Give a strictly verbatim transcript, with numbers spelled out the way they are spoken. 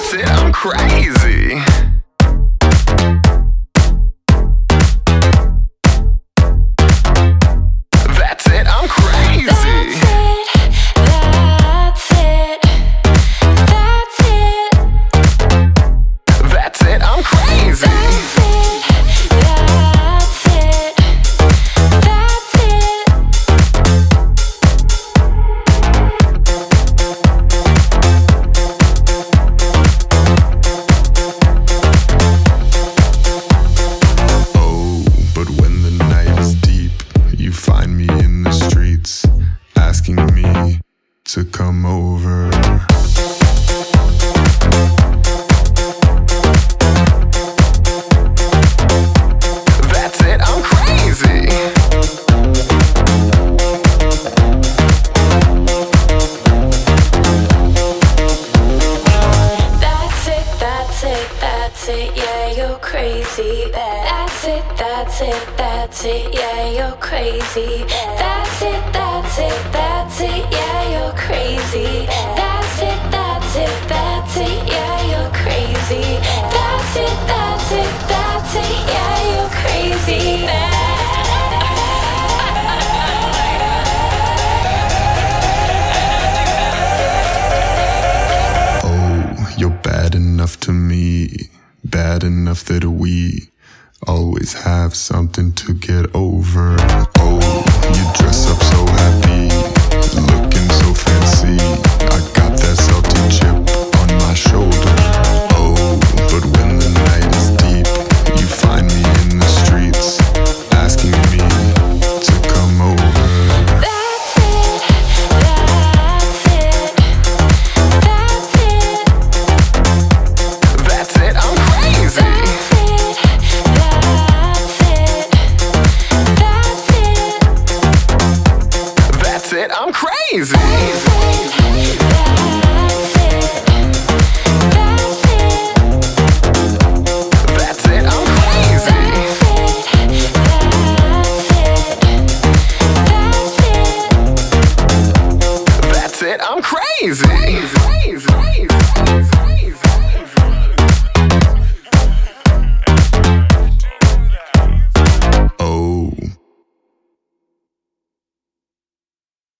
That's it, I'm crazy. That's it, I'm crazy. That's it, that's it, That's that's it. it, I'm crazy. That's it, that's it, that's it. Oh, but when the night is deep, you find me in the streets, asking me to come over. That's it, I'm crazy. That's it, that's it, that's it, yeah, you're crazy. That's it, that's it, that's it, yeah, you're crazy. That's it, that's it, that's it, yeah, you're crazy. That's it, that's it, that's it, yeah, you're crazy. That's it, that's it, that's it, yeah, you're crazy. Oh, you're bad enough to me, bad enough that we always have something to get over. Oh, you dress up so happy, looking so fancy. I got that salty chip on my shoulder. Oh, but when the night is deep, you find me in the streets, asking me to come over. That's it, that's it, that's it. That's it, I'm crazy. That's it, that's it, that's it. That's it, I'm crazy. That's it, that's it, That's it, I'm crazy. that's it, that's it, that's it. That's it, I'm crazy. Crazy, crazy.